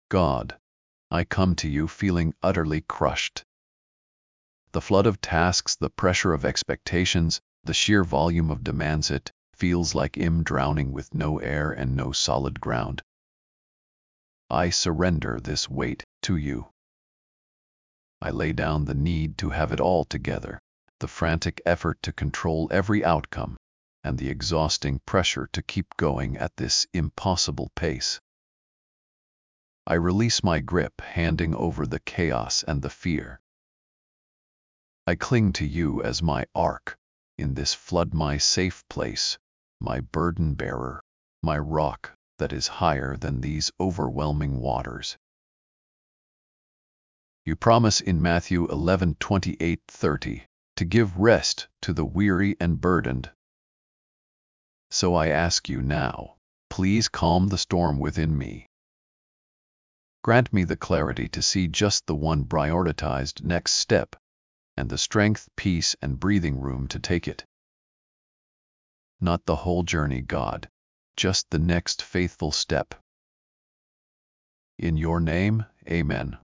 God, I come to you feeling utterly crushed. The flood of tasks, the pressure of expectations, the sheer volume of demands, it feels like I'm drowning with no air and no solid ground. I surrender this weight to you. I lay down the need to have it all together, the frantic effort to control every outcome, and the exhausting pressure to keep going at this impossible pace. I release my grip, handing over the chaos and the fear. I cling to you as my ark in this flood, my safe place, my burden bearer, my rock that is higher than these overwhelming waters. You promise in Matthew 11:28-30 to give rest to the weary and burdened. So I ask you now, please calm the storm within me. Grant me the clarity to see just the one prioritized next step, and the strength, peace, and breathing room to take it. Not the whole journey, God, just the next faithful step. In your name, amen.